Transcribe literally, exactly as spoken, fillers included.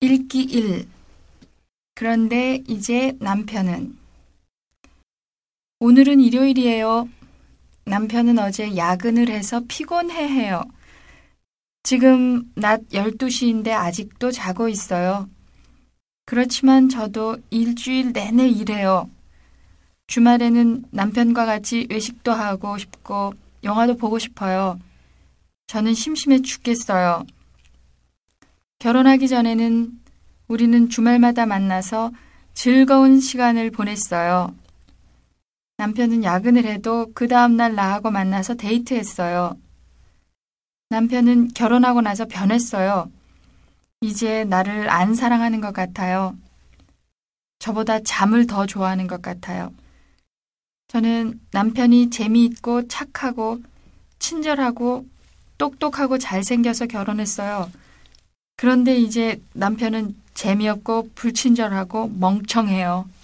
읽기 일. 그런데 이제 남편은 오늘은 일요일이에요. 남편은 어제 야근을 해서 피곤해해요. 지금 낮 열두 시인데 아직도 자고 있어요. 그렇지만 저도 일주일 내내 일해요. 주말에는 남편과 같이 외식도 하고 싶고 영화도 보고 싶어요. 저는 심심해 죽겠어요. 결혼하기 전에는 우리는 주말마다 만나서 즐거운 시간을 보냈어요. 남편은 야근을 해도 그 다음날 나하고 만나서 데이트했어요. 남편은 결혼하고 나서 변했어요. 이제 나를 안 사랑하는 것 같아요. 저보다 잠을 더 좋아하는 것 같아요. 저는 남편이 재미있고 착하고 친절하고 똑똑하고 잘생겨서 결혼했어요. 그런데 이제 남편은 재미없고 불친절하고 멍청해요.